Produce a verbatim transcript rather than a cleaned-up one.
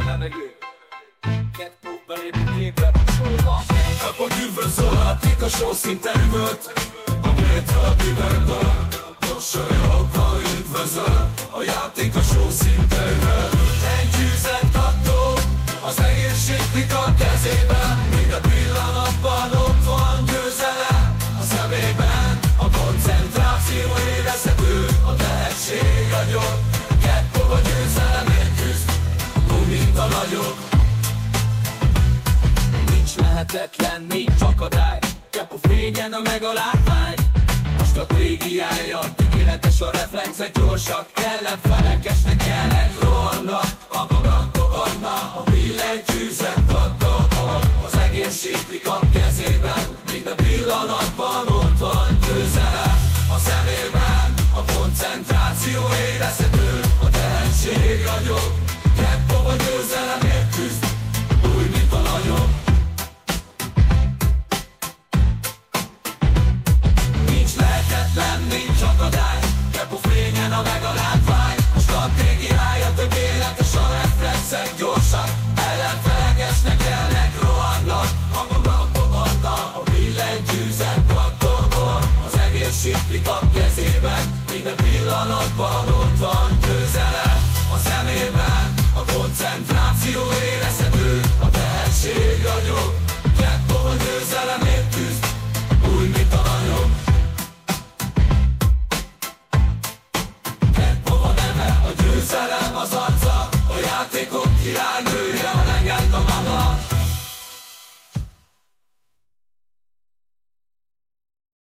levegő. Kettő belépünk képbe, sorba. Akkor üdvözöl a tika show szinte üvölt, a métra bűvöldől. Mosolyokkal üdvözöl, a játék a show szinte üvölt. Engyűzett adó, az egészséglik a kezében. Minden pillanatban ott van győzelem a szemében. A koncentráció érezhető, a tehetség agyon. Kettő a győzelemért küzd, úgy mint a nagyok. Nincs lehetetlen, nincs akadály. Kepo fényen a meg a látvány. A stratégiája tökéletes, a reflexek gyorsak. Ellenfelekesnek jelnek, rohannak. A magam fogadna, a billentyűzet adta. Az egészséglik a kezében. Minden pillanatban ott van győzelem a szemében. A koncentráció érezhető, a tehetség ragyog. Kepo a győzelemért küzd, úgy mint a nagyok. Nincs akadály, Kepo fényen a meg a látvány. A stratégiája tökéletes, a reflexek gyorsak. Ellenfelegesnek jelnek, rohannak. Hangoknak fogadnak, a billentyűzet pattogol. Az egész siplik a kezében, minden pillanatban ott van.